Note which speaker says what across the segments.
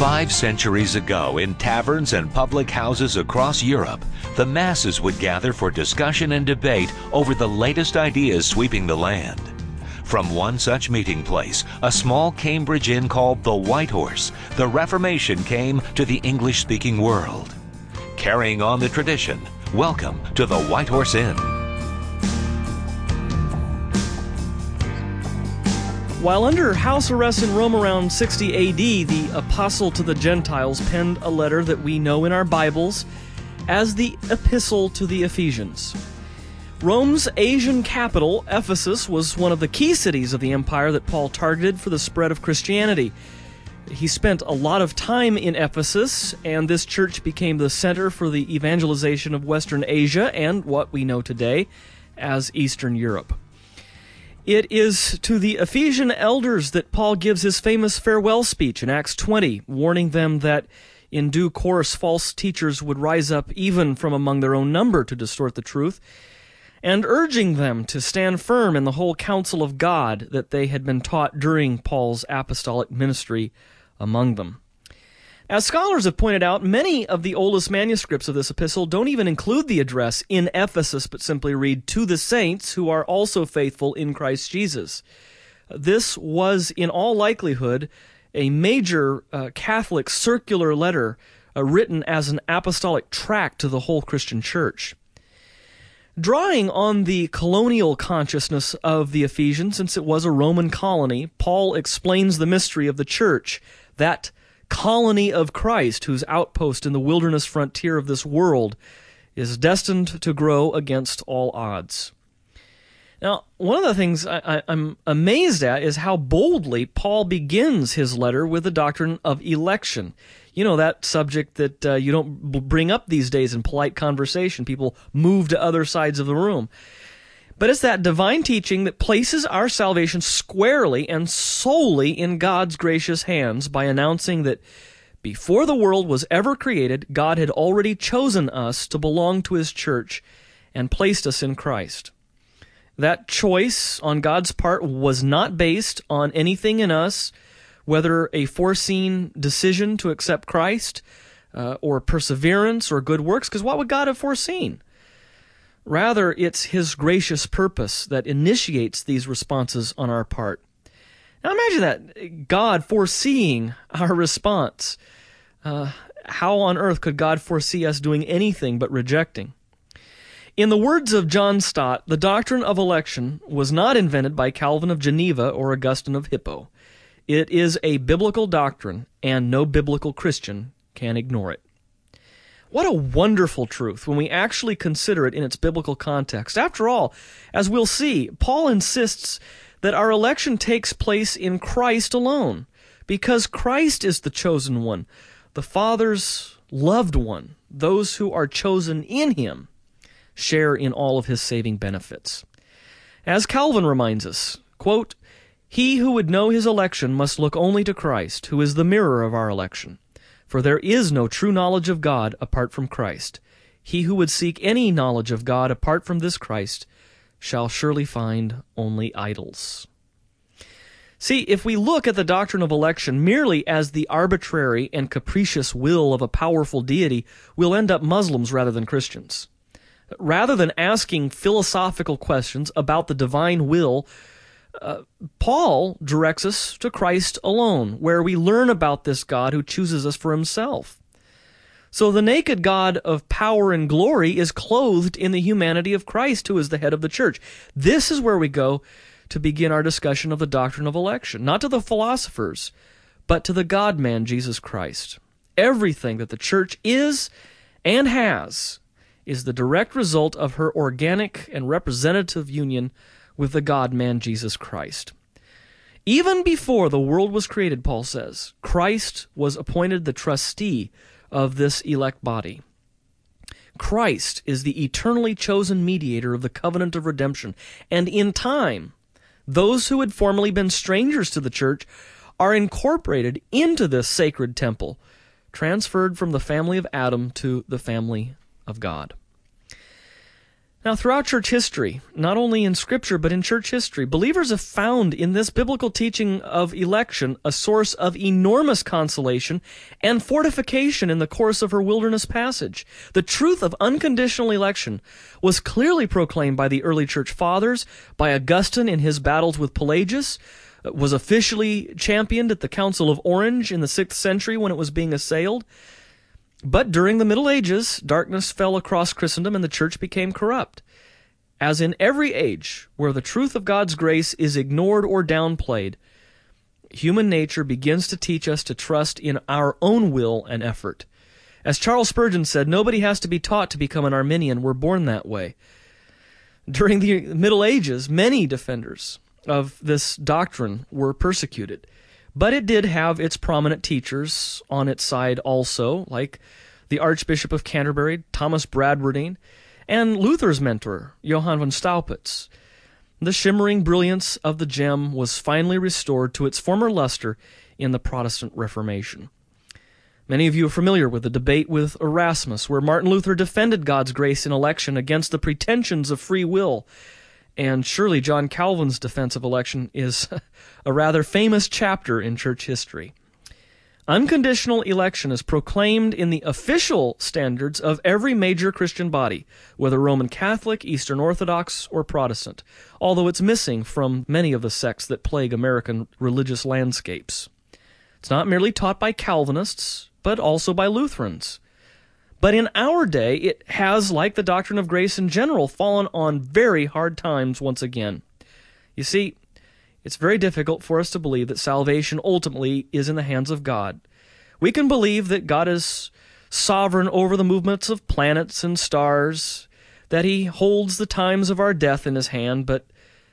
Speaker 1: 5 centuries ago, in taverns and public houses across Europe, the masses would gather for discussion and debate over the latest ideas sweeping the land. From one such meeting place, a small Cambridge inn called the White Horse, the Reformation came to the English-speaking world. Carrying on the tradition, welcome to the White Horse Inn.
Speaker 2: While under house arrest in Rome around 60 AD, the Apostle to the Gentiles penned a letter that we know in our Bibles as the Epistle to the Ephesians. Rome's Asian capital, Ephesus, was one of the key cities of the empire that Paul targeted for the spread of Christianity. He spent a lot of time in Ephesus, and this church became the center for the evangelization of Western Asia and what we know today as Eastern Europe. It is to the Ephesian elders that Paul gives his famous farewell speech in Acts 20, warning them that in due course false teachers would rise up even from among their own number to distort the truth, and urging them to stand firm in the whole counsel of God that they had been taught during Paul's apostolic ministry among them. As scholars have pointed out, many of the oldest manuscripts of this epistle don't even include the address in Ephesus, but simply read, "To the saints who are also faithful in Christ Jesus." This was, in all likelihood, a major Catholic circular letter written as an apostolic tract to the whole Christian church. Drawing on the colonial consciousness of the Ephesians, since it was a Roman colony, Paul explains the mystery of the church, that colony of Christ whose outpost in the wilderness frontier of this world is destined to grow against all odds. Now, one of the things I'm amazed at is how boldly Paul begins his letter with the doctrine of election. You know, that subject that you don't bring up these days in polite conversation. People move to other sides of the room. But it's that divine teaching that places our salvation squarely and solely in God's gracious hands by announcing that before the world was ever created, God had already chosen us to belong to His church and placed us in Christ. That choice on God's part was not based on anything in us, whether a foreseen decision to accept Christ or perseverance or good works, because what would God have foreseen? Rather, it's His gracious purpose that initiates these responses on our part. Now imagine that, God foreseeing our response. How on earth could God foresee us doing anything but rejecting? In the words of John Stott, the doctrine of election was not invented by Calvin of Geneva or Augustine of Hippo. It is a biblical doctrine, and no biblical Christian can ignore it. What a wonderful truth when we actually consider it in its biblical context. After all, as we'll see, Paul insists that our election takes place in Christ alone, because Christ is the chosen one, the Father's loved one. Those who are chosen in Him share in all of His saving benefits. As Calvin reminds us, quote, "He who would know his election must look only to Christ, who is the mirror of our election. For there is no true knowledge of God apart from Christ. He who would seek any knowledge of God apart from this Christ shall surely find only idols." See, if we look at the doctrine of election merely as the arbitrary and capricious will of a powerful deity, we'll end up Muslims rather than Christians. Rather than asking philosophical questions about the divine will, Paul directs us to Christ alone, where we learn about this God who chooses us for Himself. So the naked God of power and glory is clothed in the humanity of Christ, who is the head of the church. This is where we go to begin our discussion of the doctrine of election, not to the philosophers, but to the God-man, Jesus Christ. Everything that the church is and has is the direct result of her organic and representative union with the God-man, Jesus Christ. Even before the world was created, Paul says, Christ was appointed the trustee of this elect body. Christ is the eternally chosen mediator of the covenant of redemption, and in time, those who had formerly been strangers to the church are incorporated into this sacred temple, transferred from the family of Adam to the family of God. Now, throughout church history, not only in Scripture, but in church history, believers have found in this biblical teaching of election a source of enormous consolation and fortification in the course of her wilderness passage. The truth of unconditional election was clearly proclaimed by the early church fathers, by Augustine in his battles with Pelagius, was officially championed at the Council of Orange in the 6th century when it was being assailed. But during the Middle Ages, darkness fell across Christendom and the church became corrupt. As in every age where the truth of God's grace is ignored or downplayed, human nature begins to teach us to trust in our own will and effort. As Charles Spurgeon said, nobody has to be taught to become an Arminian. We're born that way. During the Middle Ages, many defenders of this doctrine were persecuted. But it did have its prominent teachers on its side also, like the Archbishop of Canterbury, Thomas Bradwardine, and Luther's mentor, Johann von Staupitz. The shimmering brilliance of the gem was finally restored to its former luster in the Protestant Reformation. Many of you are familiar with the debate with Erasmus, where Martin Luther defended God's grace in election against the pretensions of free will. And surely John Calvin's defense of election is a rather famous chapter in church history. Unconditional election is proclaimed in the official standards of every major Christian body, whether Roman Catholic, Eastern Orthodox, or Protestant, although it's missing from many of the sects that plague American religious landscapes. It's not merely taught by Calvinists, but also by Lutherans. But in our day, it has, like the doctrine of grace in general, fallen on very hard times once again. You see, it's very difficult for us to believe that salvation ultimately is in the hands of God. We can believe that God is sovereign over the movements of planets and stars, that He holds the times of our death in His hand, but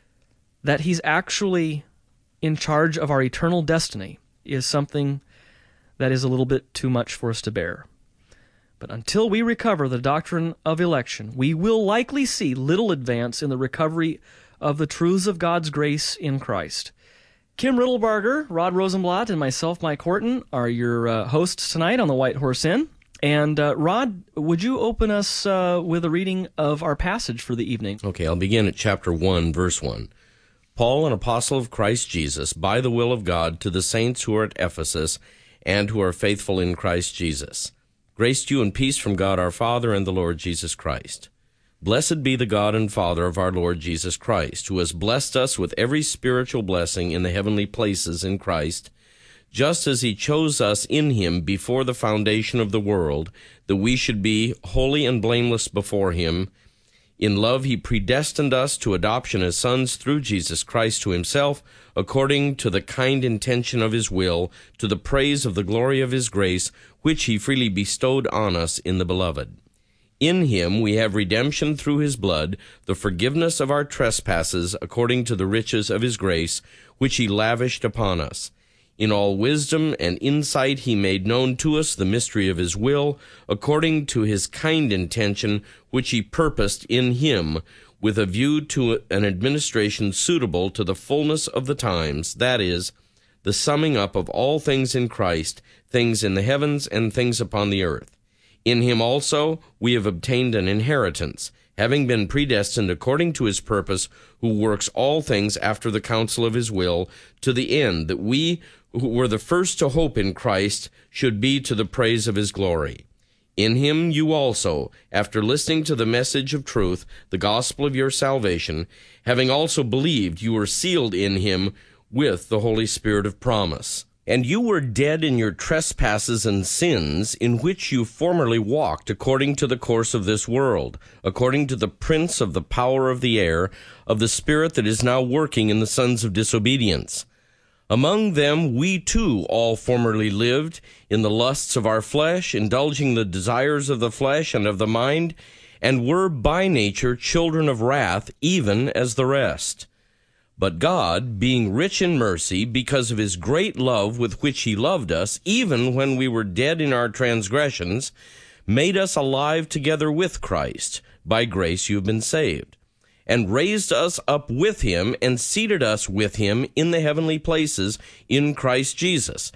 Speaker 2: that He's actually in charge of our eternal destiny is something that is a little bit too much for us to bear. But until we recover the doctrine of election, we will likely see little advance in the recovery of the truths of God's grace in Christ. Kim Riddlebarger, Rod Rosenblatt, and myself, Mike Horton, are your hosts tonight on the White Horse Inn. And Rod, would you open us with a reading of our passage for the evening?
Speaker 3: Okay, I'll begin at chapter 1, verse 1. Paul, an apostle of Christ Jesus, by the will of God, to the saints who are at Ephesus and who are faithful in Christ Jesus. Grace to you and peace from God our Father and the Lord Jesus Christ. Blessed be the God and Father of our Lord Jesus Christ, who has blessed us with every spiritual blessing in the heavenly places in Christ, just as He chose us in Him before the foundation of the world, that we should be holy and blameless before Him. In love He predestined us to adoption as sons through Jesus Christ to Himself, according to the kind intention of His will, to the praise of the glory of His grace, which He freely bestowed on us in the Beloved. In Him we have redemption through His blood, the forgiveness of our trespasses, according to the riches of His grace, which He lavished upon us. In all wisdom and insight He made known to us the mystery of His will, according to His kind intention, which He purposed in Him, with a view to an administration suitable to the fullness of the times, that is, the summing up of all things in Christ, things in the heavens and things upon the earth. In Him also we have obtained an inheritance, having been predestined according to His purpose, who works all things after the counsel of His will, to the end that we, who were the first to hope in Christ, should be to the praise of His glory. In Him you also, after listening to the message of truth, the gospel of your salvation, having also believed, you were sealed in Him with the Holy Spirit of promise. And you were dead in your trespasses and sins, in which you formerly walked according to the course of this world, according to the prince of the power of the air, of the spirit that is now working in the sons of disobedience. Among them we too all formerly lived, in the lusts of our flesh, indulging the desires of the flesh and of the mind, and were by nature children of wrath, even as the rest. But God, being rich in mercy, because of His great love with which He loved us, even when we were dead in our transgressions, made us alive together with Christ. By grace you have been saved. And raised us up with Him, and seated us with Him in the heavenly places in Christ Jesus,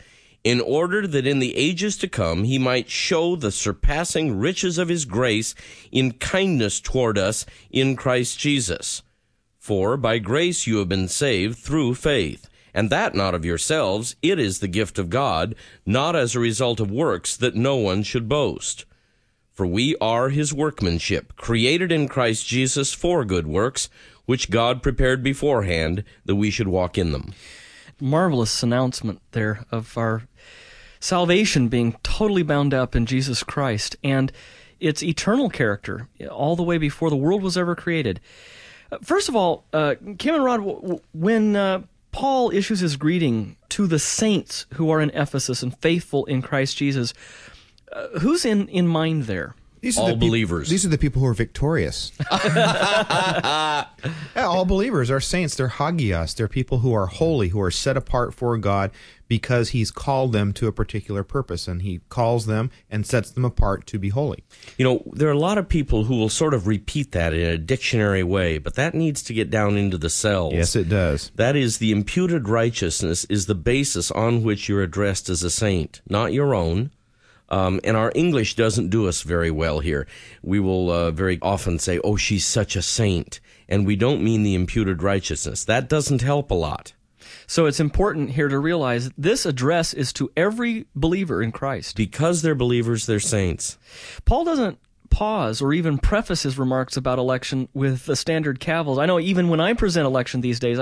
Speaker 3: in order that in the ages to come he might show the surpassing riches of his grace in kindness toward us in Christ Jesus. For by grace you have been saved through faith, and that not of yourselves, it is the gift of God, not as a result of works, that no one should boast. For we are his workmanship, created in Christ Jesus for good works, which God prepared beforehand that we should walk in them.
Speaker 2: Marvelous announcement there of our salvation being totally bound up in Jesus Christ and its eternal character all the way before the world was ever created. First of all, Kim and Rod, when Paul issues his greeting to the saints who are in Ephesus and faithful in Christ Jesus, who's in mind there?
Speaker 4: These are
Speaker 3: All
Speaker 4: the
Speaker 3: believers.
Speaker 4: These are the people who are victorious. Yeah, all believers are saints. They're hagios. They're people who are holy, who are set apart for God because he's called them to a particular purpose, and he calls them and sets them apart to be holy.
Speaker 3: You know, there are a lot of people who will sort of repeat that in a dictionary way, but that needs to get down into the cells.
Speaker 4: Yes, it does.
Speaker 3: That is, the imputed righteousness is the basis on which you're addressed as a saint, not your own. And our English doesn't do us very well here. We will very often say, oh, she's such a saint, and we don't mean the imputed righteousness. That doesn't help a lot.
Speaker 2: So it's important here to realize this address is to every believer in Christ.
Speaker 3: Because they're believers, they're saints.
Speaker 2: Paul doesn't pause or even preface his remarks about election with the standard cavils. I know even when I present election these days,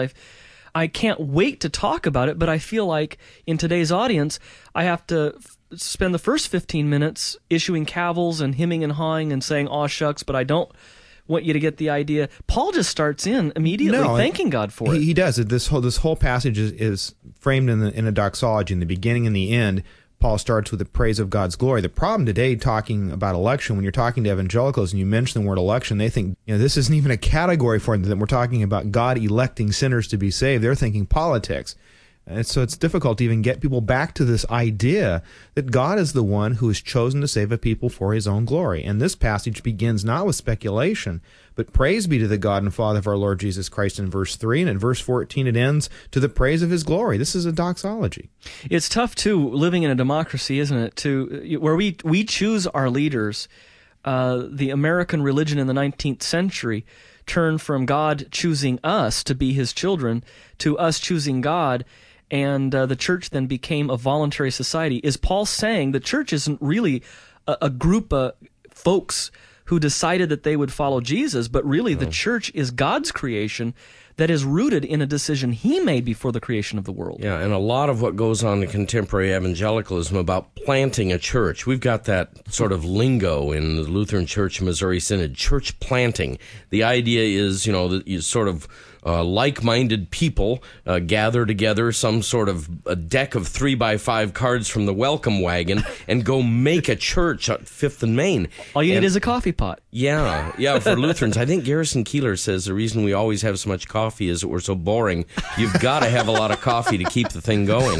Speaker 2: I can't wait to talk about it, but I feel like in today's audience, I have to spend the first 15 minutes issuing cavils and hemming and hawing and saying, aw shucks, but I don't want you to get the idea. Paul just starts in immediately thanking God for it.
Speaker 4: He does. This whole passage is framed in a doxology. In the beginning and the end, Paul starts with the praise of God's glory. The problem today, talking about election, when you're talking to evangelicals and you mention the word election, they think, this isn't even a category for them, that we're talking about God electing sinners to be saved. They're thinking politics. And so it's difficult to even get people back to this idea that God is the one who has chosen to save a people for his own glory. And this passage begins not with speculation, but praise be to the God and Father of our Lord Jesus Christ in verse 3, and in verse 14 it ends to the praise of his glory. This is a doxology.
Speaker 2: It's tough, too, living in a democracy, isn't it, where we choose our leaders. The American religion in the 19th century turned from God choosing us to be his children to us choosing God, and the church then became a voluntary society. Is Paul saying the church isn't really a group of folks who decided that they would follow Jesus, but really the church is God's creation that is rooted in a decision he made before the creation of the world?
Speaker 3: Yeah, and a lot of what goes on in contemporary evangelicalism about planting a church, we've got that sort of lingo in the Lutheran Church Missouri Synod, church planting. The idea is, that you sort of like-minded people gather together, some sort of a deck of 3x5 cards from the welcome wagon, and go make a church at 5th and Main.
Speaker 2: All you need is a coffee pot.
Speaker 3: Yeah, for Lutherans. I think Garrison Keillor says the reason we always have so much coffee is that we're so boring. You've got to have a lot of coffee to keep the thing going.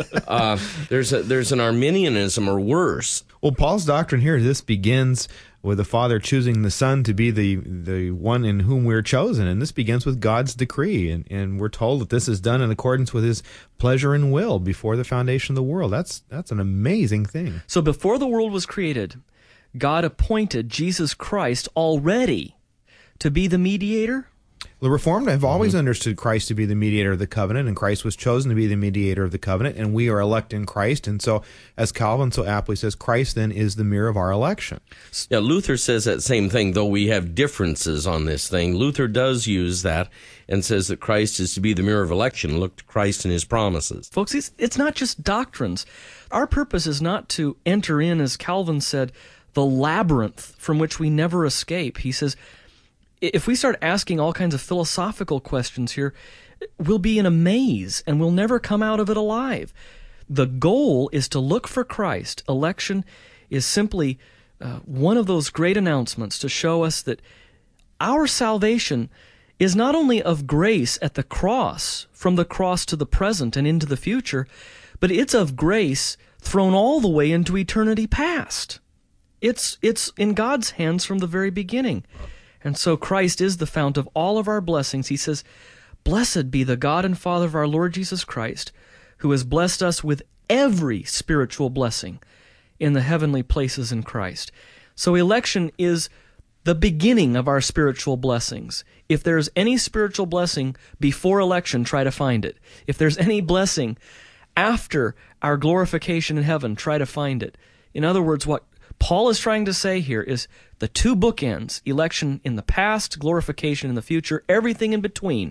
Speaker 3: There's an Arminianism or worse.
Speaker 4: Well, Paul's doctrine here, this begins with the Father choosing the Son to be the one in whom we're chosen. And this begins with God's decree. And we're told that this is done in accordance with his pleasure and will before the foundation of the world. That's an amazing thing.
Speaker 2: So before the world was created, God appointed Jesus Christ already to be the mediator?
Speaker 4: The Reformed have always understood Christ to be the mediator of the covenant, and Christ was chosen to be the mediator of the covenant, and we are elect in Christ. And so, as Calvin so aptly says, Christ then is the mirror of our election.
Speaker 3: Yeah, Luther says that same thing, though we have differences on this thing. Luther does use that and says that Christ is to be the mirror of election. Look to Christ and his promises.
Speaker 2: Folks, it's not just doctrines. Our purpose is not to enter in, as Calvin said, the labyrinth from which we never escape. He says, if we start asking all kinds of philosophical questions here, we'll be in a maze and we'll never come out of it alive. The goal is to look for Christ. Election is simply one of those great announcements to show us that our salvation is not only of grace at the cross, from the cross to the present and into the future, but it's of grace thrown all the way into eternity past. It's in God's hands from the very beginning. And so Christ is the fount of all of our blessings. He says, "Blessed be the God and Father of our Lord Jesus Christ, who has blessed us with every spiritual blessing in the heavenly places in Christ. So election is the beginning of our spiritual blessings. If there's any spiritual blessing before election, try to find it. If there's any blessing after our glorification in heaven, try to find it. In other words, what Paul is trying to say here is the two bookends, election in the past, glorification in the future, everything in between,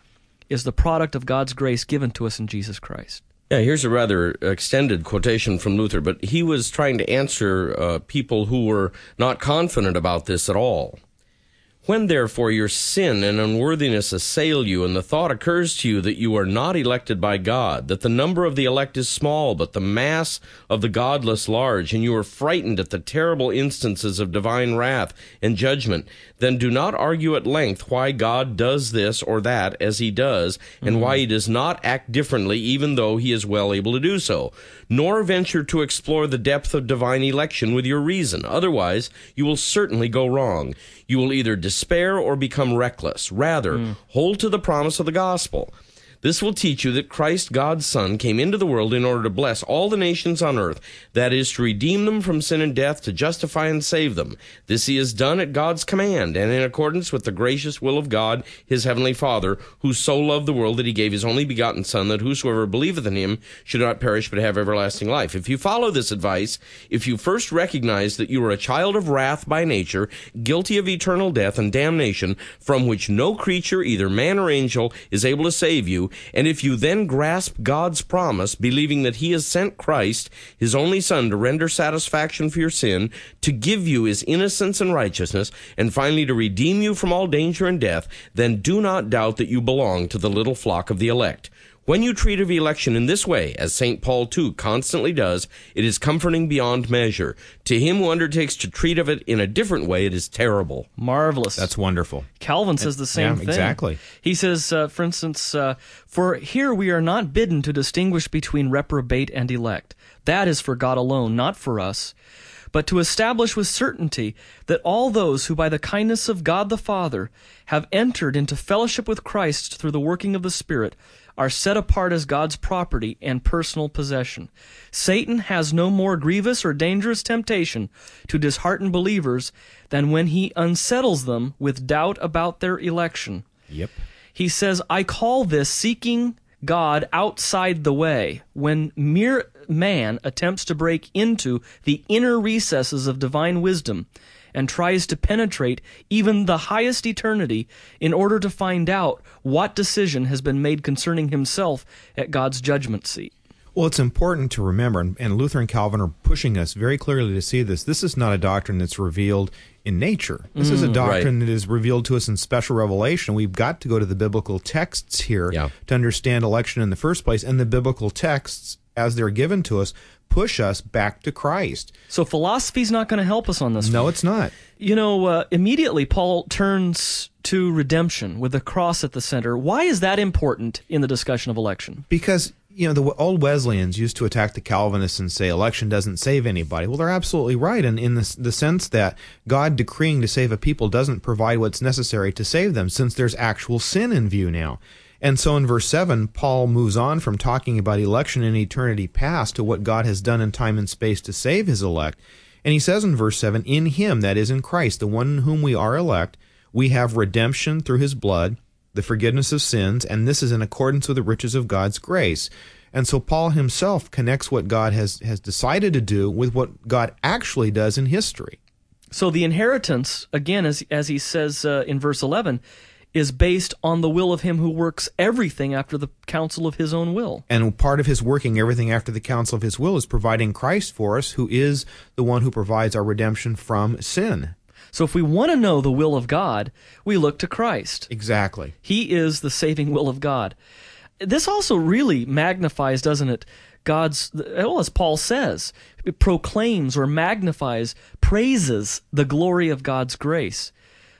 Speaker 2: is the product of God's grace given to us in Jesus Christ.
Speaker 3: Yeah, here's a rather extended quotation from Luther, but he was trying to answer people who were not confident about this at all. When, therefore, your sin and unworthiness assail you, and the thought occurs to you that you are not elected by God, that the number of the elect is small, but the mass of the godless large, and you are frightened at the terrible instances of divine wrath and judgment, then do not argue at length why God does this or that as he does, and why he does not act differently even though he is well able to do so. Nor venture to explore the depth of divine election with your reason. Otherwise, you will certainly go wrong. You will either despair or become reckless. Rather, hold to the promise of the gospel. This will teach you that Christ, God's Son, came into the world in order to bless all the nations on earth, that is, to redeem them from sin and death, to justify and save them. This he has done at God's command, and in accordance with the gracious will of God, his heavenly Father, who so loved the world that he gave his only begotten Son, that whosoever believeth in him should not perish but have everlasting life. If you follow this advice, if you first recognize that you are a child of wrath by nature, guilty of eternal death and damnation, from which no creature, either man or angel, is able to save you, and if you then grasp God's promise, believing that he has sent Christ, his only Son, to render satisfaction for your sin, to give you his innocence and righteousness, and finally to redeem you from all danger and death, then do not doubt that you belong to the little flock of the elect. When you treat of election in this way, as St. Paul too constantly does, it is comforting beyond measure. To him who undertakes to treat of it in a different way, it is terrible.
Speaker 2: Marvelous.
Speaker 4: That's wonderful.
Speaker 2: Calvin says the same thing.
Speaker 4: Exactly.
Speaker 2: He says, for instance, for here we are not bidden to distinguish between reprobate and elect. That is for God alone, not for us. But to establish with certainty that all those who by the kindness of God the Father have entered into fellowship with Christ through the working of the Spirit are set apart as God's property and personal possession. Satan has no more grievous or dangerous temptation to dishearten believers than when he unsettles them with doubt about their election.
Speaker 4: Yep.
Speaker 2: He says, I call this seeking God outside the way, when mere man attempts to break into the inner recesses of divine wisdom and tries to penetrate even the highest eternity in order to find out what decision has been made concerning himself at God's judgment seat.
Speaker 4: Well, it's important to remember, and Luther and Calvin are pushing us very clearly to see this. This is not a doctrine that's revealed in nature. This is a doctrine that is revealed to us in special revelation. We've got to go to the biblical texts here to understand election in the first place, and the biblical texts, as they're given to us, push us back to Christ.
Speaker 2: So philosophy's not going to help us on this.
Speaker 4: No, it's not.
Speaker 2: You know, immediately Paul turns to redemption with the cross at the center. Why is that important in the discussion of election?
Speaker 4: Because, you know, the old Wesleyans used to attack the Calvinists and say election doesn't save anybody. Well, they're absolutely right, and in the sense that God decreeing to save a people doesn't provide what's necessary to save them, since there's actual sin in view now. And so in verse 7, Paul moves on from talking about election in eternity past to what God has done in time and space to save his elect. And he says in verse 7, in him, that is in Christ, the one in whom we are elect, we have redemption through his blood, the forgiveness of sins, and this is in accordance with the riches of God's grace. And so Paul himself connects what God has decided to do with what God actually does in history.
Speaker 2: So the inheritance, again, as he says in verse 11, is based on the will of him who works everything after the counsel of his own will.
Speaker 4: And part of his working everything after the counsel of his will is providing Christ for us, who is the one who provides our redemption from sin.
Speaker 2: So if we want to know the will of God, we look to Christ.
Speaker 4: Exactly.
Speaker 2: He is the saving will of God. This also really magnifies, doesn't it, God's, well, as Paul says, it proclaims or magnifies, praises the glory of God's grace.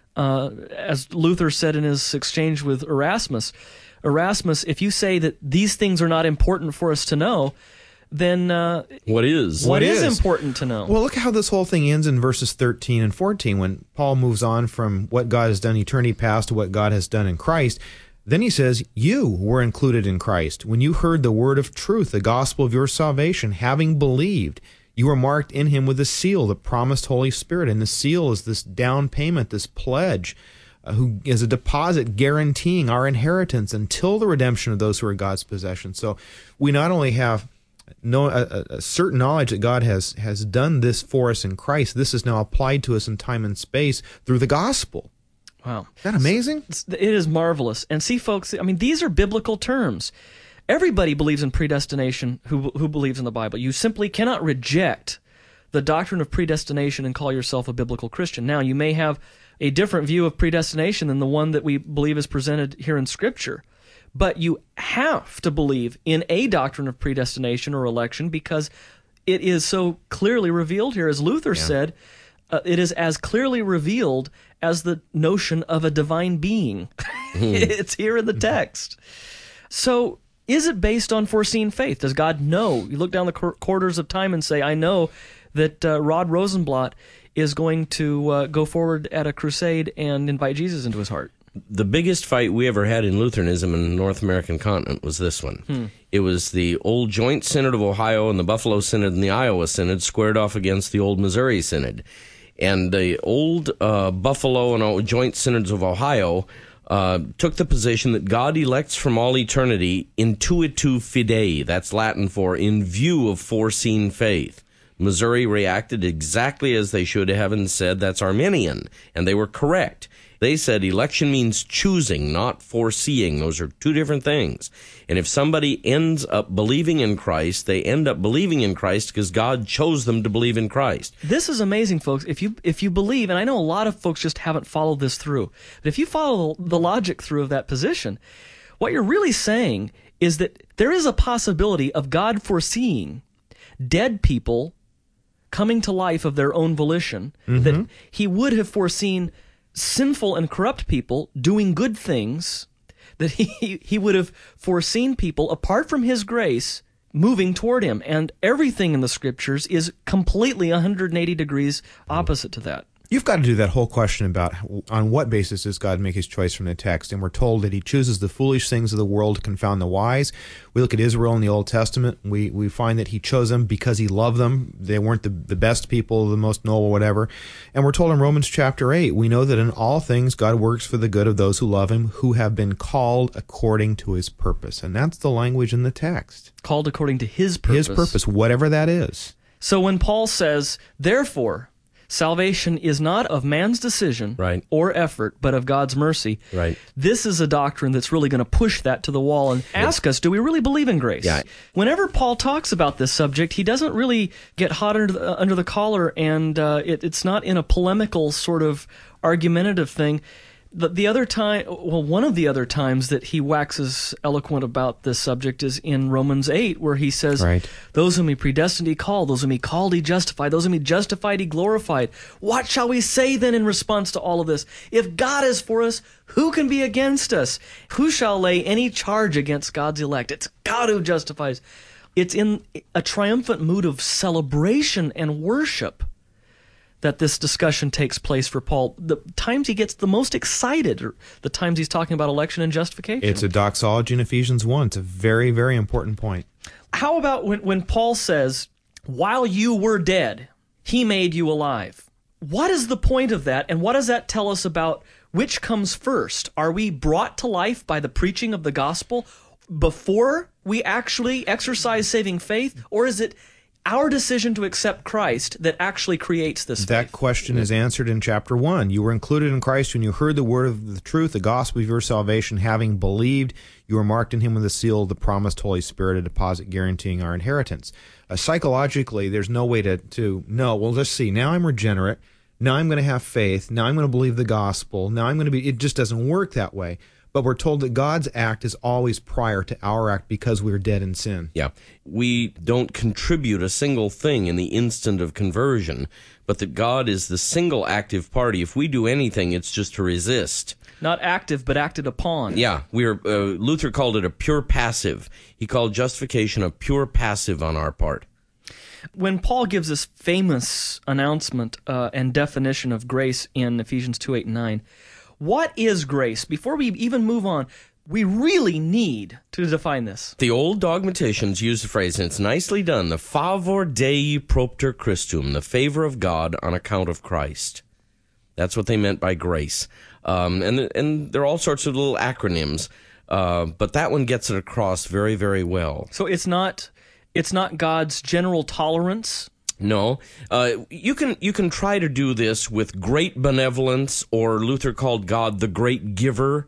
Speaker 2: As Luther said in his exchange with Erasmus, if you say that these things are not important for us to know, then
Speaker 3: what is
Speaker 2: important to know?
Speaker 4: Well, look how this whole thing ends in verses 13 and 14 when Paul moves on from what God has done eternity past to what God has done in Christ. Then he says, you were included in Christ when you heard the word of truth, the gospel of your salvation, having believed. You were marked in him with a seal, the promised Holy Spirit. And the seal is this down payment, this pledge, who is a deposit guaranteeing our inheritance until the redemption of those who are God's possession. So we not only have a certain knowledge that God has done this for us in Christ, this is now applied to us in time and space through the gospel.
Speaker 2: Wow.
Speaker 4: Isn't that amazing?
Speaker 2: It is marvelous. And see, folks, I mean, these are biblical terms. Everybody believes in predestination who believes in the Bible. You simply cannot reject the doctrine of predestination and call yourself a biblical Christian. Now, you may have a different view of predestination than the one that we believe is presented here in Scripture, but you have to believe in a doctrine of predestination or election because it is so clearly revealed here. As Luther said, it is as clearly revealed as the notion of a divine being. It's here in the text. So, is it based on foreseen faith? Does God know? You look down the quarters of time and say, I know that Rod Rosenblatt is going to go forward at a crusade and invite Jesus into his heart.
Speaker 3: The biggest fight we ever had in Lutheranism in the North American continent was this one. It was the old Joint Synod of Ohio and the Buffalo Synod and the Iowa Synod squared off against the old Missouri Synod. And the old Buffalo and Joint Synods of Ohio took the position that God elects from all eternity intuitu fidei. That's Latin for in view of foreseen faith. Missouri reacted exactly as they should have and said that's Arminian, and they were correct. They said election means choosing, not foreseeing. Those are two different things. And if somebody ends up believing in Christ, they end up believing in Christ because God chose them to believe in Christ.
Speaker 2: This is amazing, folks. If you believe, and I know a lot of folks just haven't followed this through, but if you follow the logic through of that position, what you're really saying is that there is a possibility of God foreseeing dead people coming to life of their own volition, that he would have foreseen sinful and corrupt people doing good things, that he would have foreseen people, apart from his grace, moving toward him. And everything in the Scriptures is completely 180 degrees opposite to that.
Speaker 4: You've got to do that whole question about on what basis does God make his choice from the text. And we're told that he chooses the foolish things of the world to confound the wise. We look at Israel in the Old Testament. We find that he chose them because he loved them. They weren't the best people, the most noble, whatever. And we're told in Romans chapter 8, we know that in all things God works for the good of those who love him, who have been called according to his purpose. And that's the language in the text.
Speaker 2: Called according to his purpose.
Speaker 4: His purpose, whatever that is.
Speaker 2: So when Paul says, therefore, salvation is not of man's decision or effort, but of God's mercy. This is a doctrine that's really going to push that to the wall and ask us, do we really believe in grace? Whenever Paul talks about this subject, he doesn't really get hot under the collar, and it's not in a polemical sort of argumentative thing. One of the other times that he waxes eloquent about this subject is in Romans 8, where he says, those whom he predestined he called, those whom he called he justified, those whom he justified he glorified. What shall we say then in response to all of this? If God is for us, who can be against us? Who shall lay any charge against God's elect? It's God who justifies. It's in a triumphant mood of celebration and worship that this discussion takes place for Paul. The times he gets the most excited are the times he's talking about election and justification.
Speaker 4: It's a doxology in Ephesians 1. It's a very, very important point.
Speaker 2: How about when Paul says, while you were dead, he made you alive? What is the point of that, and what does that tell us about which comes first? Are we brought to life by the preaching of the gospel before we actually exercise saving faith, or is it our decision to accept Christ that actually creates this faith?
Speaker 4: That question is answered in chapter 1. You were included in Christ when you heard the word of the truth, the gospel of your salvation, having believed. You were marked in him with the seal of the promised Holy Spirit, a deposit guaranteeing our inheritance. Psychologically, there's no way to know, well, let's see, now I'm regenerate, now I'm going to have faith, now I'm going to believe the gospel, now I'm going to be, it just doesn't work that way. But we're told that God's act is always prior to our act because we're dead in sin.
Speaker 3: Yeah. We don't contribute a single thing in the instant of conversion, but that God is the single active party. If we do anything, it's just to resist.
Speaker 2: Not active, but acted upon.
Speaker 3: Yeah. Luther called it a pure passive. He called justification a pure passive on our part.
Speaker 2: When Paul gives this famous announcement and definition of grace in Ephesians 2:8 and 9, what is grace? Before we even move on, We really need to define this.
Speaker 3: The old dogmaticians used the phrase, and it's nicely done, the favor Dei propter Christum, the favor of God on account of Christ. That's what they meant by grace. And there are all sorts of little acronyms, but that one gets it across very, very well.
Speaker 2: So it's not God's general tolerance.
Speaker 3: No, you can try to do this with great benevolence, or Luther called God the great giver.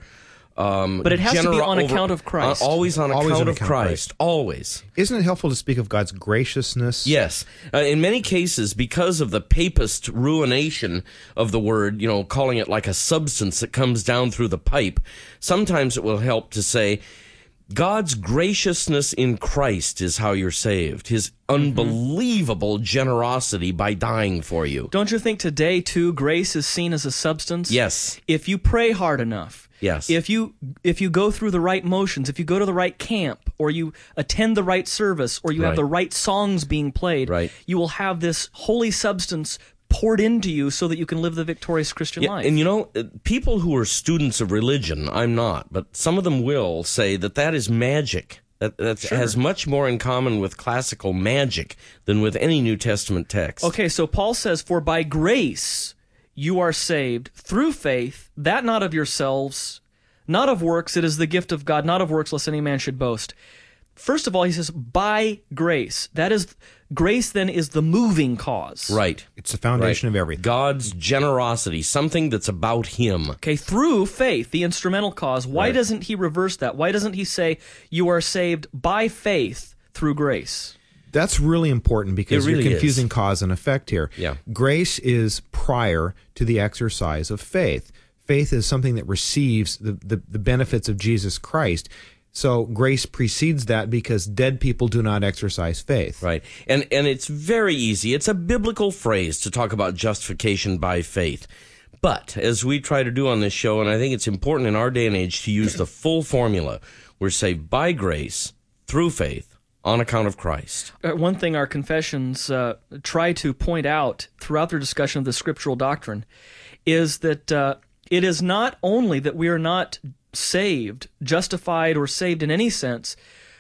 Speaker 2: But it has to be on account of Christ.
Speaker 3: Always on account of Christ. Always.
Speaker 4: Isn't it helpful to speak of God's graciousness?
Speaker 3: Yes. In many cases, because of the papist ruination of the word, calling it like a substance that comes down through the pipe, sometimes it will help to say, God's graciousness in Christ is how you're saved. His unbelievable generosity by dying for you.
Speaker 2: Don't you think today, too, grace is seen as a substance?
Speaker 3: Yes.
Speaker 2: If you pray hard enough,
Speaker 3: yes.
Speaker 2: If you go through the right motions, if you go to the right camp, or you attend the right service, or you have the right songs being played, you will have this holy substance poured into you so that you can live the victorious Christian life.
Speaker 3: And people who are students of religion, I'm not, but some of them will say that is magic. That has much more in common with classical magic than with any New Testament text.
Speaker 2: Okay, so Paul says, "For by grace you are saved through faith, that not of yourselves, not of works, it is the gift of God, not of works, lest any man should boast." First of all, he says, by grace. That is, grace then is the moving cause.
Speaker 3: Right.
Speaker 4: It's the foundation of everything.
Speaker 3: God's generosity, something that's about Him.
Speaker 2: Okay, through faith, the instrumental cause. Why doesn't he reverse that? Why doesn't he say, you are saved by faith through grace?
Speaker 4: That's really important because
Speaker 3: really
Speaker 4: you're confusing
Speaker 3: is.
Speaker 4: Cause and effect here.
Speaker 3: Yeah.
Speaker 4: Grace is prior to the exercise of faith. Faith is something that receives the benefits of Jesus Christ. So grace precedes that because dead people do not exercise faith.
Speaker 3: Right. And it's very easy. It's a biblical phrase to talk about justification by faith. But as we try to do on this show, and I think it's important in our day and age to use the full formula, we're saved by grace, through faith, on account of Christ.
Speaker 2: One thing our confessions try to point out throughout their discussion of the scriptural doctrine is that it is not only that we are not saved, justified, or saved in any sense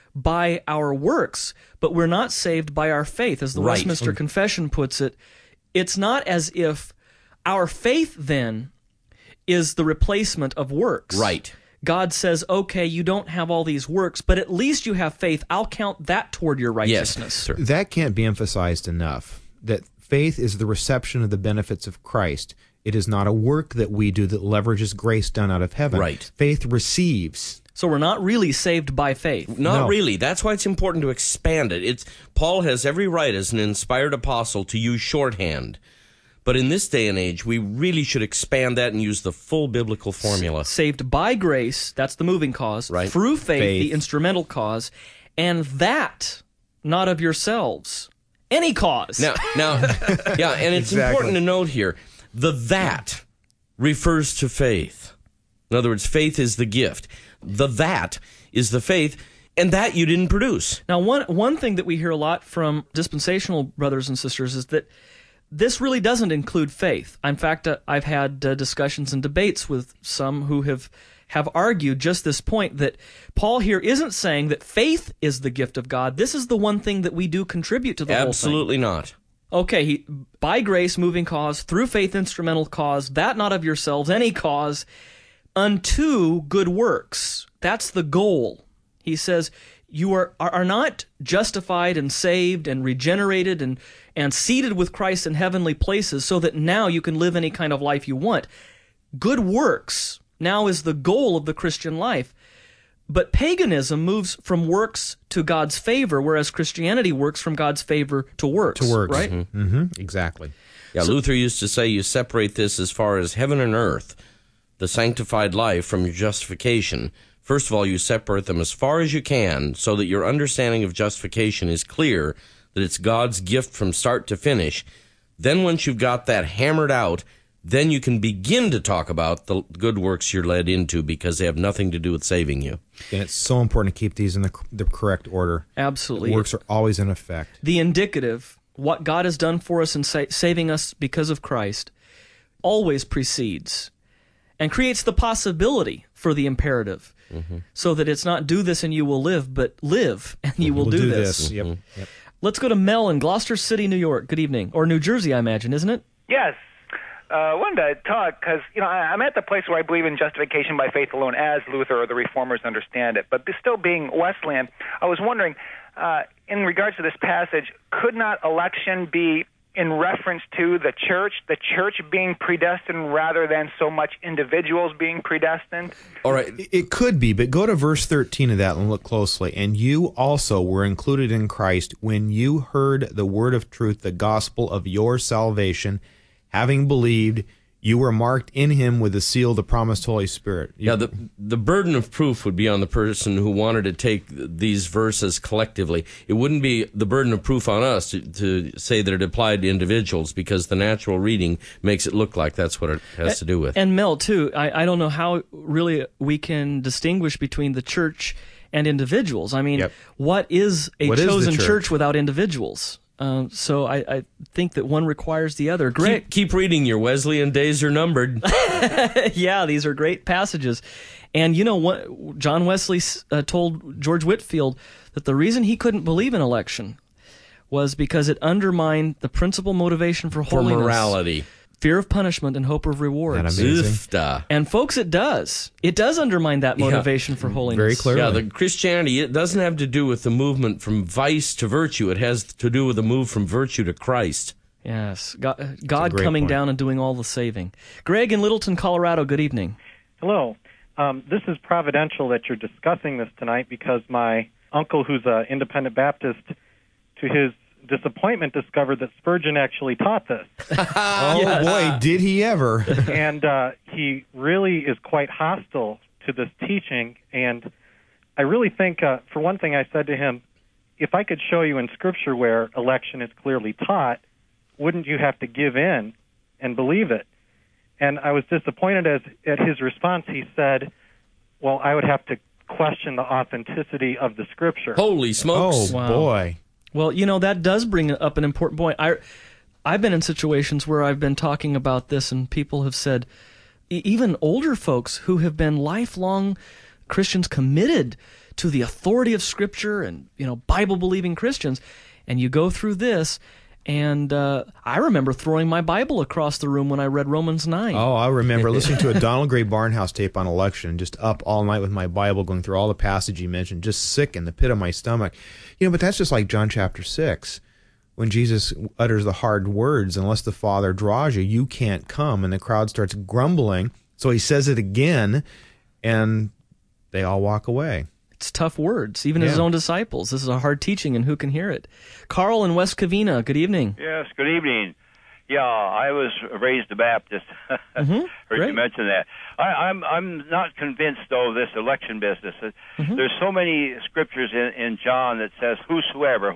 Speaker 2: by our works, but we're not saved by our faith. As the Westminster Confession puts it, it's not as if our faith then is the replacement of works.
Speaker 3: Right.
Speaker 2: God says, okay, you don't have all these works, but at least you have faith. I'll count that toward your righteousness.
Speaker 3: Yes, sir.
Speaker 4: That can't be emphasized enough, that faith is the reception of the benefits of Christ. It is not a work that we do that leverages grace done out of heaven.
Speaker 3: Right.
Speaker 4: Faith receives.
Speaker 2: So we're not really saved by faith.
Speaker 3: Not really. That's why it's important to expand it. Paul has every right as an inspired apostle to use shorthand. But in this day and age, we really should expand that and use the full biblical formula.
Speaker 2: Saved by grace, that's the moving cause.
Speaker 3: Right.
Speaker 2: Through faith, the instrumental cause. And that, not of yourselves. Any cause.
Speaker 3: Now, yeah, and it's important to note here, that refers to faith. In other words, faith is the gift. That is the faith, and that you didn't produce.
Speaker 2: Now, one thing that we hear a lot from dispensational brothers and sisters is that this really doesn't include faith. In fact, I've had discussions and debates with some who have argued just this point, that Paul here isn't saying that faith is the gift of God. This is the one thing that we do contribute to the whole thing.
Speaker 3: Absolutely not.
Speaker 2: Okay, by grace, moving cause, through faith, instrumental cause, that not of yourselves, any cause, unto good works. That's the goal. He says, you are not justified and saved and regenerated and seated with Christ in heavenly places so that now you can live any kind of life you want. Good works now is the goal of the Christian life. But paganism moves from works to God's favor, whereas Christianity works from God's favor to works.
Speaker 4: To works.
Speaker 2: Right?
Speaker 4: Mm-hmm. Exactly.
Speaker 3: Yeah, Luther used to say you separate this as far as heaven and earth, the sanctified life, from your justification. First of all, you separate them as far as you can so that your understanding of justification is clear, that it's God's gift from start to finish. Then once you've got that hammered out, then you can begin to talk about the good works you're led into because they have nothing to do with saving you.
Speaker 4: And it's so important to keep these in the correct order.
Speaker 2: Absolutely.
Speaker 4: The works are always in effect.
Speaker 2: The indicative, what God has done for us in saving us because of Christ, always precedes and creates the possibility for the imperative. so that it's not do this and you will live, but live and you will do this.
Speaker 4: Yep. Yep.
Speaker 2: Let's go to Mel in Gloucester City, New York. Good evening. Or New Jersey, I imagine, isn't it?
Speaker 5: Yes. I wanted to talk because, I'm at the place where I believe in justification by faith alone as Luther or the Reformers understand it. But still being Wesleyan, I was wondering, in regards to this passage, could not election be in reference to the church being predestined rather than so much individuals being predestined?
Speaker 3: All right.
Speaker 4: It could be, but go to verse 13 of that and look closely. And you also were included in Christ when you heard the word of truth, the gospel of your salvation. Having believed, you were marked in him with the seal of the promised Holy Spirit.
Speaker 3: The burden of proof would be on the person who wanted to take these verses collectively. It wouldn't be the burden of proof on us to say that it applied to individuals, because the natural reading makes it look like that's what it has to do with.
Speaker 2: And Mel, too, I don't know how really we can distinguish between the church and individuals. I mean, what is a chosen church without individuals? So I think that one requires the other. Great.
Speaker 3: Keep reading. Your Wesleyan days are numbered.
Speaker 2: Yeah, these are great passages. And you know what? John Wesley told George Whitefield that the reason he couldn't believe in election was because it undermined the principal motivation for holiness.
Speaker 3: For morality.
Speaker 2: Fear of punishment and hope of rewards.
Speaker 4: Isn't that amazing?
Speaker 2: And folks, it does. It does undermine that motivation for holiness.
Speaker 4: Very clearly.
Speaker 3: Yeah, the Christianity, it doesn't have to do with the movement from vice to virtue. It has to do with the move from virtue to Christ.
Speaker 2: Yes. God coming down and doing all the saving. Greg in Littleton, Colorado, good evening.
Speaker 6: Hello. This is providential that you're discussing this tonight, because my uncle, who's an independent Baptist, to his disappointment, discovered that Spurgeon actually taught this.
Speaker 4: Oh, boy, did he ever.
Speaker 6: And he really is quite hostile to this teaching. And I really think, for one thing, I said to him, if I could show you in Scripture where election is clearly taught, wouldn't you have to give in and believe it? And I was disappointed at his response. He said, well, I would have to question the authenticity of the Scripture.
Speaker 3: Holy smokes.
Speaker 4: Oh,
Speaker 2: Wow.
Speaker 4: boy.
Speaker 2: Well, that does bring up an important point. I've been in situations where I've been talking about this, and people have said, even older folks who have been lifelong Christians committed to the authority of Scripture and, Bible-believing Christians, and you go through this, and I remember throwing my Bible across the room when I read Romans 9.
Speaker 4: Oh, I remember listening to a Donald Gray Barnhouse tape on election, just up all night with my Bible, going through all the passage he mentioned, just sick in the pit of my stomach. But that's just like John chapter 6, when Jesus utters the hard words, unless the Father draws you, you can't come, and the crowd starts grumbling. So he says it again, and they all walk away.
Speaker 2: It's tough words, even his own disciples. This is a hard teaching, and who can hear it? Carl in West Covina, good evening.
Speaker 7: Yes, good evening. Yeah, I was raised a Baptist. Heard you mention that. I'm not convinced, though, of this election business. There's so many scriptures in John that says, whosoever.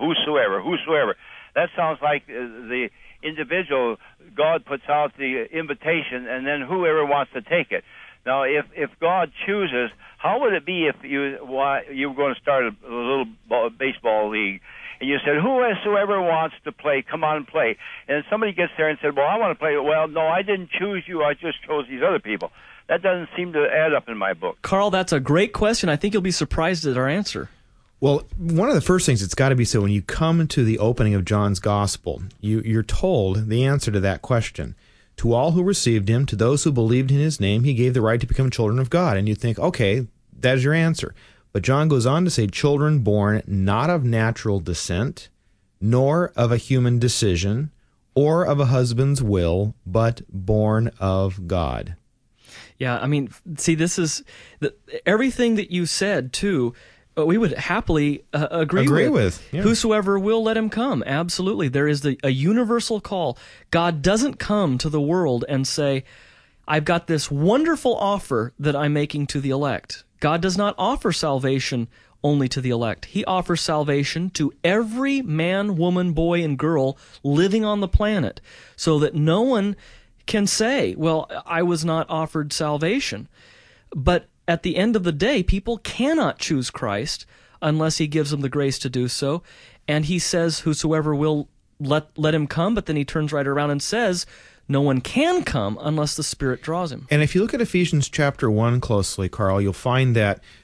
Speaker 7: That sounds like the individual, God puts out the invitation, and then whoever wants to take it. Now, if God chooses, how would it be if you were going to start a little baseball league, and you said, whosoever wants to play, come on and play. And somebody gets there and said, well, I want to play. Well, no, I didn't choose you. I just chose these other people. That doesn't seem to add up in my book.
Speaker 2: Carl, that's a great question. I think you'll be surprised at our answer.
Speaker 4: Well, one of the first things it's got to be said when you come to the opening of John's Gospel, you're told the answer to that question. To all who received him, to those who believed in his name, he gave the right to become children of God. And you think, okay, that is your answer. But John goes on to say, children born not of natural descent, nor of a human decision, or of a husband's will, but born of God.
Speaker 2: Yeah, I mean, see, this is everything that you said, too, we would happily agree with.
Speaker 4: Yeah.
Speaker 2: Whosoever will, let him come. Absolutely. There is a universal call. God doesn't come to the world and say, I've got this wonderful offer that I'm making to the elect. God does not offer salvation only to the elect. He offers salvation to every man, woman, boy, and girl living on the planet, so that no one can say, well, I was not offered salvation. But at the end of the day, people cannot choose Christ unless he gives them the grace to do so. And he says, whosoever will, let him come. But then he turns right around and says, no one can come unless the Spirit draws him.
Speaker 4: And if you look at Ephesians chapter 1 closely, Carl, you'll find that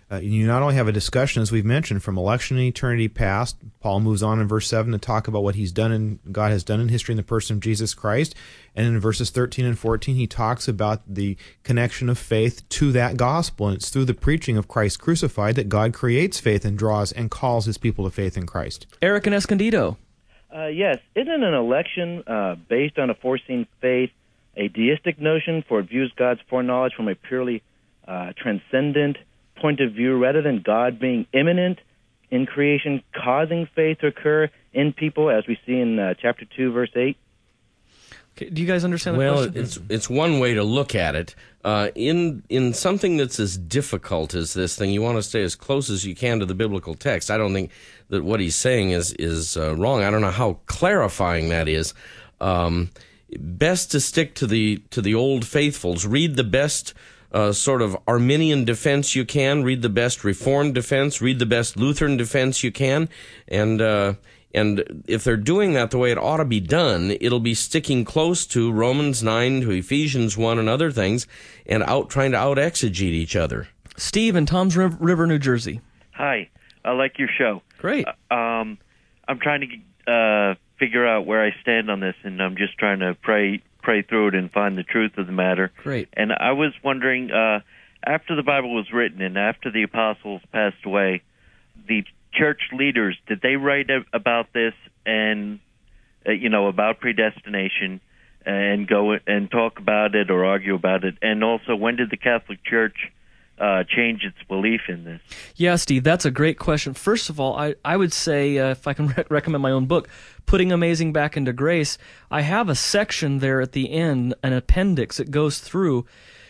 Speaker 4: You not only have a discussion, as we've mentioned, from election and eternity past. Paul moves on in verse 7 to talk about what he's done and God has done in history in the person of Jesus Christ. And in verses 13 and 14, he talks about the connection of faith to that gospel. And it's through the preaching of Christ crucified that God creates faith and draws and calls his people to faith in Christ.
Speaker 2: Eric in Escondido.
Speaker 8: Yes. Isn't an election based on a foreseen faith a deistic notion, for it views God's foreknowledge from a purely transcendent point of view rather than God being immanent in creation, causing faith to occur in people, as we see in chapter 2, verse 8?
Speaker 2: Okay, do you guys understand the
Speaker 3: question?
Speaker 2: Well,
Speaker 3: it's one way to look at it. In something that's as difficult as this thing, you want to stay as close as you can to the biblical text. I don't think that what he's saying is wrong. I don't know how clarifying that is. Best to stick to the old faithfuls. Read the best sort of Arminian defense you can. Read the best Reformed defense. Read the best Lutheran defense you can. And if they're doing that the way it ought to be done, it'll be sticking close to Romans 9, to Ephesians 1, and other things, and trying to out-exegete each other.
Speaker 2: Steve in Toms River, New Jersey.
Speaker 9: Hi. I like your show.
Speaker 2: Great.
Speaker 9: I'm trying to figure out where I stand on this, and I'm just trying to pray through it and find the truth of the matter.
Speaker 2: Great.
Speaker 9: And I was wondering, after the Bible was written and after the apostles passed away, the church leaders, did they write about this and, about predestination and go and talk about it or argue about it? And also, when did the Catholic Church change its belief in this?
Speaker 2: Yeah, Steve, that's a great question. First of all, I would say, if I can recommend my own book, Putting Amazing Back into Grace, I have a section there at the end, an appendix that goes through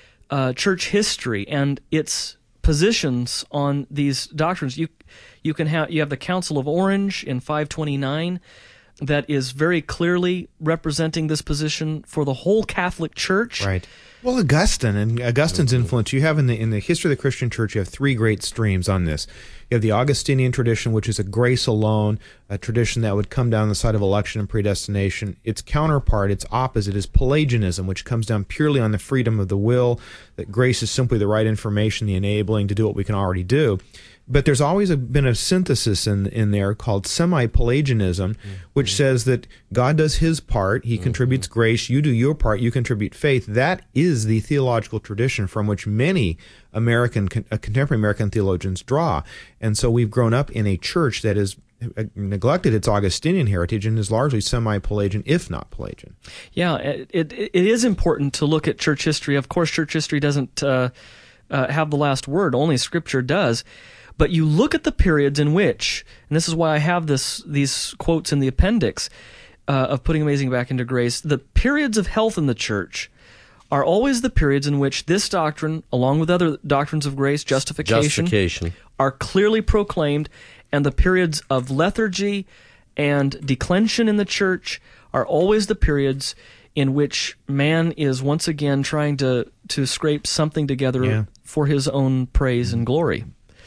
Speaker 2: church history and its positions on these doctrines. You have the Council of Orange in 529 that is very clearly representing this position for the whole Catholic Church.
Speaker 4: Right. Well, Augustine's influence, you have in the history of the Christian Church, you have three great streams on this. You have the Augustinian tradition, which is a grace alone, a tradition that would come down the side of election and predestination. Its counterpart, its opposite, is Pelagianism, which comes down purely on the freedom of the will, that grace is simply the right information, the enabling to do what we can already do. But there's always been a synthesis in there called semi-Pelagianism, which says that God does his part, he contributes grace, you do your part, you contribute faith. That is the theological tradition from which many contemporary American theologians draw. And so we've grown up in a church that has neglected its Augustinian heritage and is largely semi-Pelagian, if not Pelagian.
Speaker 2: Yeah, it is important to look at church history. Of course, church history doesn't have the last word, only Scripture does. But you look at the periods in which, and this is why I have these quotes in the appendix of Putting Amazing Back into Grace, the periods of health in the church are always the periods in which this doctrine, along with other doctrines of grace, justification, are clearly proclaimed, and the periods of lethargy and declension in the church are always the periods in which man is once again trying to scrape something together for his own praise and glory.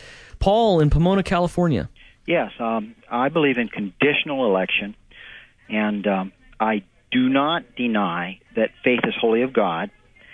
Speaker 2: Paul in Pomona, California.
Speaker 10: Yes, I believe in conditional election, and I do not deny that faith is wholly of God.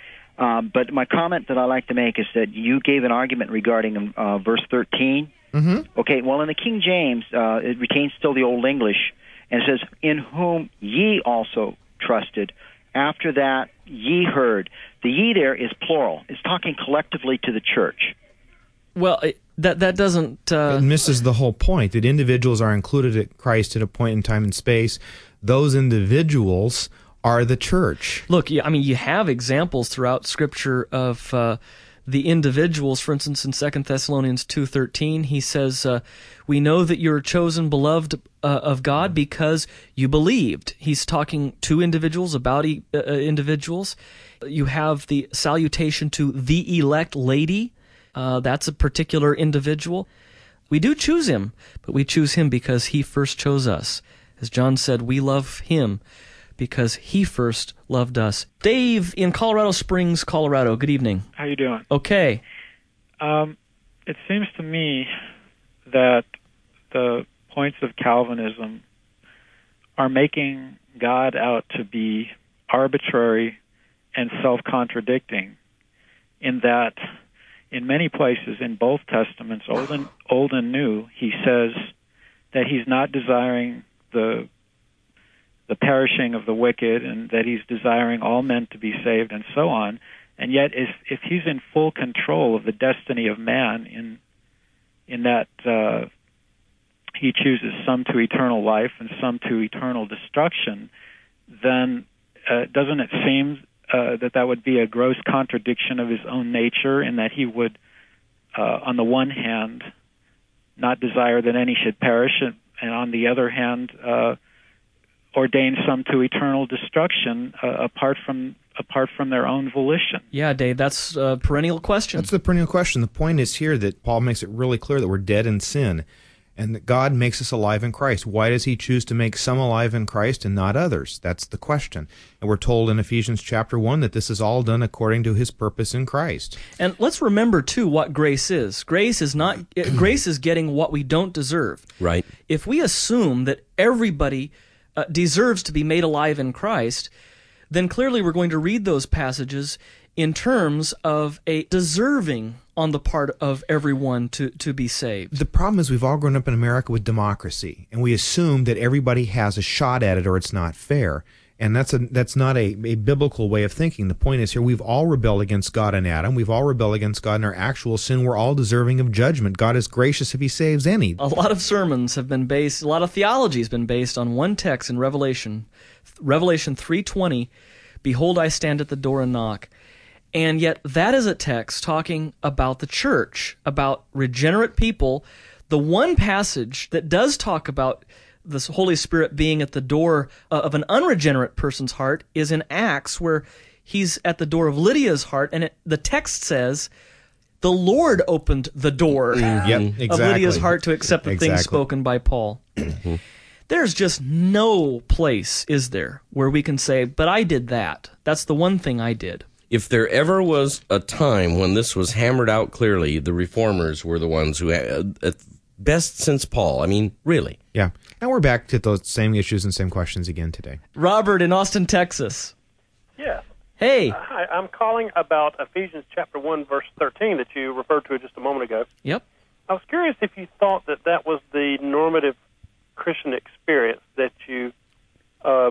Speaker 10: But my comment that I like to make is that you gave an argument regarding verse 13. Mm-hmm. Okay, well, in the King James, it retains still the Old English, and it says, "In whom ye also trusted. After that, ye heard." The ye there is plural. It's talking collectively to the church.
Speaker 2: Well, that doesn't...
Speaker 4: It misses the whole point, that individuals are included at Christ at a point in time and space. Those individuals are the church.
Speaker 2: Look, I mean, you have examples throughout Scripture of the individuals. For instance, in 2 Thessalonians 2:13, he says, "We know that you're chosen, beloved of God, because you believed." He's talking to individuals, about individuals. You have the salutation to the elect lady. That's a particular individual. We do choose him, but we choose him because he first chose us. As John said, we love him because he first loved us. Dave in Colorado Springs, Colorado. Good evening.
Speaker 11: How you doing?
Speaker 2: Okay.
Speaker 11: It seems to me that the points of Calvinism are making God out to be arbitrary and self-contradicting, in that in many places in both Testaments, Old and New, he says that he's not desiring the perishing of the wicked, and that he's desiring all men to be saved, and so on. And yet, if he's in full control of the destiny of man, in that he chooses some to eternal life and some to eternal destruction, then doesn't it seem that would be a gross contradiction of his own nature, in that he would, on the one hand, not desire that any should perish, and on the other hand, ordain some to eternal destruction apart from their own volition?
Speaker 2: Yeah, Dave, that's a perennial question.
Speaker 4: That's the perennial question. The point is here that Paul makes it really clear that we're dead in sin, and that God makes us alive in Christ. Why does he choose to make some alive in Christ and not others? That's the question. And we're told in Ephesians chapter 1 that this is all done according to his purpose in Christ.
Speaker 2: And let's remember, too, what grace is. Grace is getting what we don't deserve.
Speaker 3: Right.
Speaker 2: If we assume that everybody deserves to be made alive in Christ, then clearly we're going to read those passages in terms of a deserving on the part of everyone to be saved.
Speaker 4: The problem is we've all grown up in America with democracy, and we assume that everybody has a shot at it or it's not fair. And that's not a biblical way of thinking. The point is here, we've all rebelled against God in Adam. We've all rebelled against God in our actual sin. We're all deserving of judgment. God is gracious if he saves any.
Speaker 2: A lot of sermons have been based, a lot of theology has been based on one text in Revelation 3:20, "Behold, I stand at the door and knock." And yet that is a text talking about the church, about regenerate people. The one passage that does talk about the Holy Spirit being at the door of an unregenerate person's heart is in Acts, where he's at the door of Lydia's heart, and the text says, the Lord opened the door of Lydia's heart to accept the things spoken by Paul. There's just no place, is there, where we can say, but I did that. That's the one thing I did.
Speaker 3: If there ever was a time when this was hammered out clearly, the Reformers were the ones who, best since Paul. I mean, really.
Speaker 4: Yeah. And we're back to those same issues and same questions again today.
Speaker 2: Robert in Austin, Texas.
Speaker 12: Yes.
Speaker 2: Hey.
Speaker 12: Hi, I'm calling about Ephesians chapter 1, verse 13 that you referred to just a moment ago.
Speaker 2: Yep.
Speaker 12: I was curious if you thought that was the normative Christian experience, that you are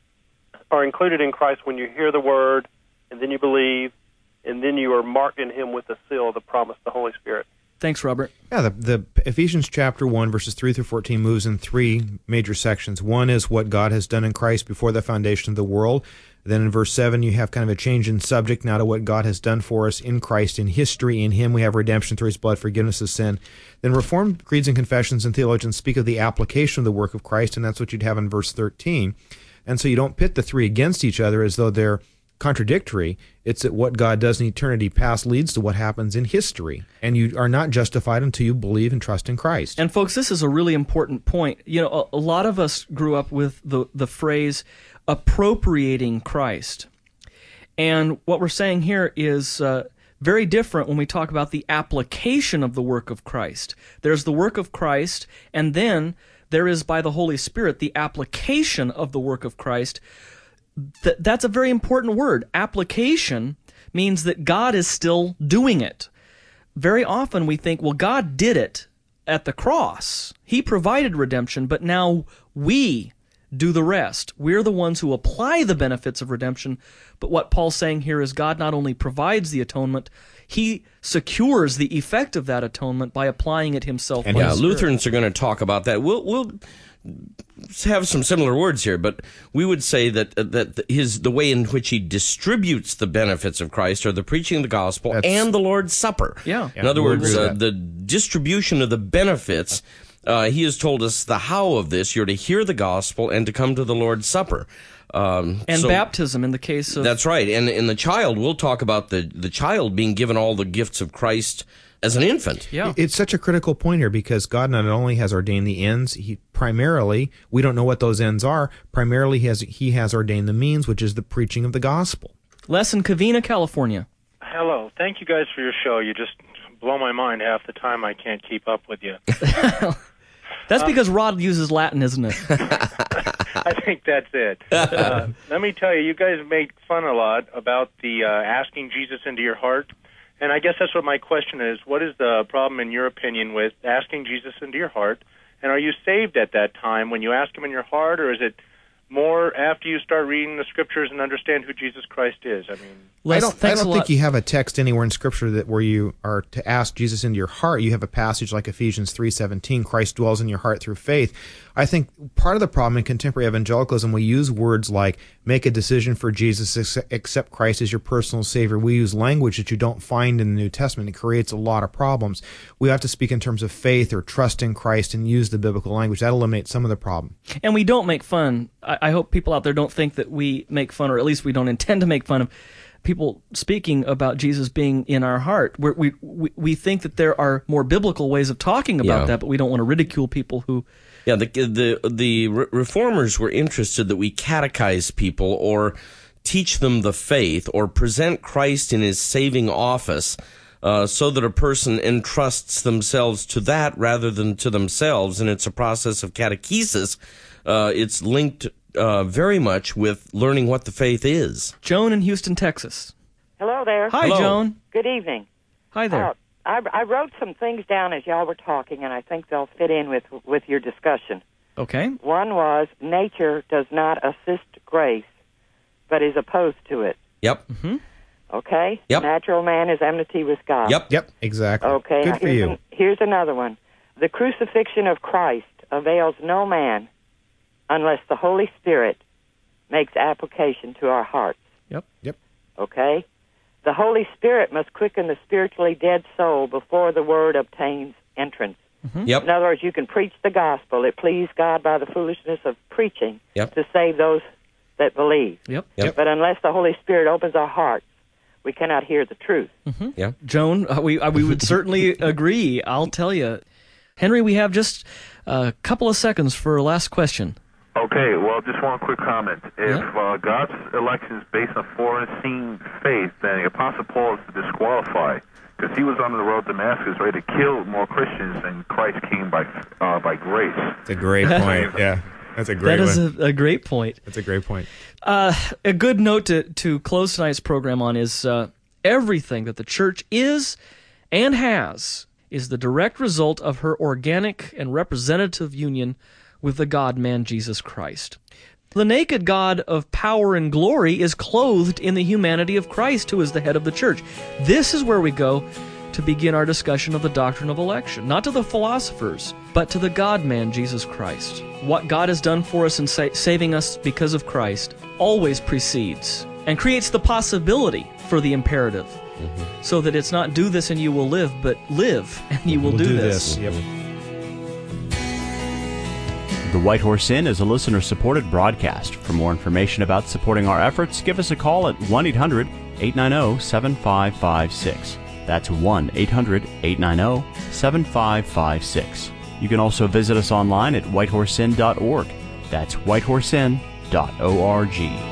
Speaker 12: included in Christ when you hear the word, and then you believe, and then you are marked in him with the seal of the promise, the Holy Spirit.
Speaker 2: Thanks, Robert.
Speaker 4: Yeah, the Ephesians chapter 1, verses 3 through 14 moves in three major sections. One is what God has done in Christ before the foundation of the world. Then in verse 7, you have kind of a change in subject now to what God has done for us in Christ, in history. In him we have redemption through his blood, forgiveness of sin. Then Reformed creeds and confessions and theologians speak of the application of the work of Christ, and that's what you'd have in verse 13. And so you don't pit the three against each other as though they're contradictory. It's that what God does in eternity past leads to what happens in history, and you are not justified until you believe and trust in Christ.
Speaker 2: And folks, this is a really important point. You know, a lot of us grew up with the phrase appropriating Christ, and what we're saying here is very different when we talk about the application of the work of Christ. There's the work of Christ, and then there is by the Holy Spirit the application of the work of Christ. That's a very important word. Application means that God is still doing it. Very often we think, well, God did it at the cross. He provided redemption, but now we do the rest. We're the ones who apply the benefits of redemption. But what Paul's saying here is God not only provides the atonement, he secures the effect of that atonement by applying it himself.
Speaker 3: And yeah, Lutherans are going to talk about that. We'll have some similar words here, but we would say that the way in which he distributes the benefits of Christ are the preaching of the gospel and the Lord's Supper.
Speaker 2: Yeah.
Speaker 3: In other words, the distribution of the benefits. He has told us the how of this. You're to hear the gospel and to come to the Lord's Supper.
Speaker 2: And baptism in the case of...
Speaker 3: That's right. And in the child, we'll talk about the child being given all the gifts of Christ as an infant.
Speaker 2: Yeah.
Speaker 4: It's such a critical point here because God not only has ordained the ends, he primarily, we don't know what those ends are, primarily he has ordained the means, which is the preaching of the gospel.
Speaker 2: Les in Covina, California.
Speaker 13: Hello. Thank you guys for your show. You just blow my mind half the time. I can't keep up with you.
Speaker 2: That's because Rod uses Latin, isn't it?
Speaker 13: I think that's it. Let me tell you, you guys make fun a lot about the asking Jesus into your heart. And I guess that's what my question is. What is the problem, in your opinion, with asking Jesus into your heart? And are you saved at that time when you ask him in your heart, or is it more after you start reading the Scriptures and understand who Jesus Christ is? I mean,
Speaker 4: I don't think you have a text anywhere in Scripture that where you are to ask Jesus into your heart. You have a passage like Ephesians 3:17, Christ dwells in your heart through faith. I think part of the problem in contemporary evangelicalism, we use words like make a decision for Jesus, accept Christ as your personal Savior. We use language that you don't find in the New Testament. It creates a lot of problems. We have to speak in terms of faith or trust in Christ and use the biblical language. That eliminates some of the problem.
Speaker 2: And we don't make fun. I hope people out there don't think that we make fun, or at least we don't intend to make fun of people speaking about Jesus being in our heart. We think that there are more biblical ways of talking about that, but we don't want to ridicule people who...
Speaker 3: Yeah, the reformers were interested that we catechize people or teach them the faith or present Christ in his saving office so that a person entrusts themselves to that rather than to themselves, and it's a process of catechesis. It's linked very much with learning what the faith is.
Speaker 2: Joan in Houston, Texas.
Speaker 14: Hello there.
Speaker 2: Hi,
Speaker 3: Hello.
Speaker 2: Joan.
Speaker 14: Good evening.
Speaker 2: Hi there.
Speaker 14: I wrote some things down as y'all were talking, and I think they'll fit in with your discussion.
Speaker 2: Okay.
Speaker 14: One was, nature does not assist grace, but is opposed to it.
Speaker 3: Yep.
Speaker 2: Mm-hmm.
Speaker 14: Okay?
Speaker 3: Yep.
Speaker 14: Natural man is enmity with God.
Speaker 3: Yep.
Speaker 4: Exactly.
Speaker 14: Okay.
Speaker 4: Good for you.
Speaker 14: Here's another one. The crucifixion of Christ avails no man unless the Holy Spirit makes application to our hearts.
Speaker 2: Yep.
Speaker 14: Okay? The Holy Spirit must quicken the spiritually dead soul before the Word obtains entrance.
Speaker 2: Mm-hmm.
Speaker 3: Yep.
Speaker 14: In other words, you can preach the gospel. It pleased God by the foolishness of preaching to save those that believe.
Speaker 2: Yep.
Speaker 14: But unless the Holy Spirit opens our hearts, we cannot hear the truth.
Speaker 2: Mm-hmm.
Speaker 3: Yeah.
Speaker 2: Joan, we would certainly agree. I'll tell you. Henry, we have just a couple of seconds for a last question.
Speaker 15: Okay, well, just one quick comment. If God's election is based on foreseen faith, then the Apostle Paul is disqualified, because he was on the road to Damascus ready to kill more Christians, and Christ came by grace.
Speaker 4: That's a great point. Yeah, that's a great
Speaker 2: one.
Speaker 4: That
Speaker 2: is a great point.
Speaker 4: That's a great point.
Speaker 2: A good note to close tonight's program on is everything that the church is and has is the direct result of her organic and representative union with the God-man Jesus Christ. The naked God of power and glory is clothed in the humanity of Christ, who is the head of the church. This is where we go to begin our discussion of the doctrine of election, not to the philosophers, but to the God-man Jesus Christ. What God has done for us in saving us because of Christ always precedes and creates the possibility for the imperative, so that it's not do this and you will live, but live and you will do this.
Speaker 4: Yep.
Speaker 16: The White Horse Inn is a listener-supported broadcast. For more information about supporting our efforts, give us a call at 1-800-890-7556. That's 1-800-890-7556. You can also visit us online at whitehorseinn.org. That's whitehorseinn.org.